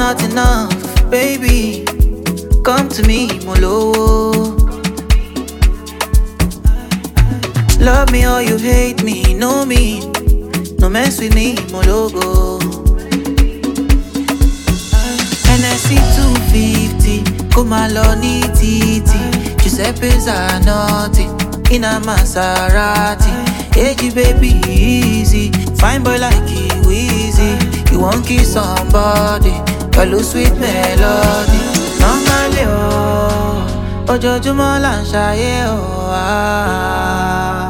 not enough, baby. Come to me, Molo. Love me or you hate me, know me. No mess with me, Mologo. NSC 250, come along, titi. Giuseppe Zanotti, in a Maserati. Hey, baby, easy. Fine boy like you, easy. You won't kiss somebody, follow sweet melody. Normally, oh, ojoojúmọ́ là ń ṣayé, oh, ah.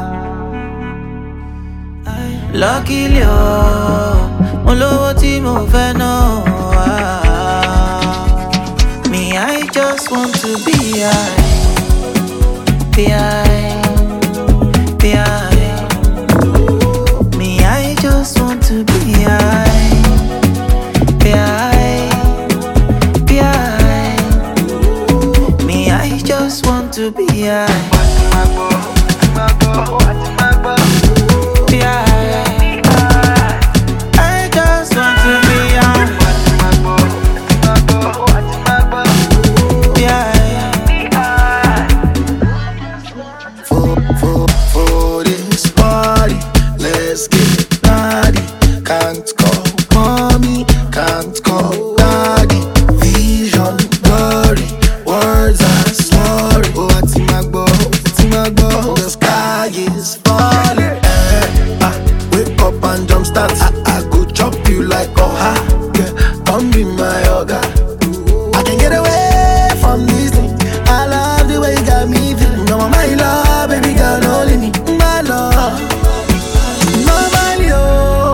Luckily, oh, mo lówó tí mo fẹ́ ná, oh, ah. Me, I just want to be high, be high, be high. Me, I just want to be high, be high, be high. Me, I just want to be high, be high. I just want to be high, be high. For this party, let's get naughty. Can't call mommy, can't call daddy. Vision blurry, words are slurry. Oh, what's in my bow? The sky is falling. Wake up and jump start. I go chop you like oha. Yeah, come be my yoga. I can get away from this thing. I love the way you got me feeling. No, my love, baby girl, only me. My love, normally, oh.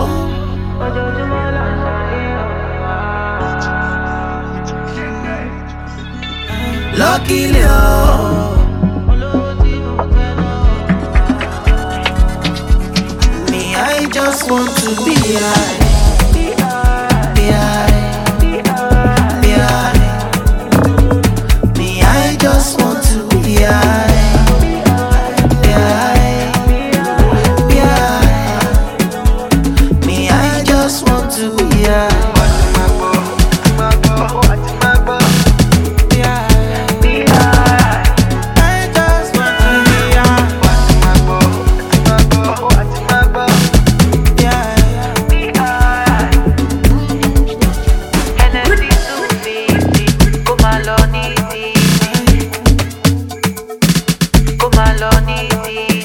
Luckily, oh. Me, I just want to be high, be high, be high. Me, I just want to be high, be high, be high. Me, I just want to be high. Come along, easy.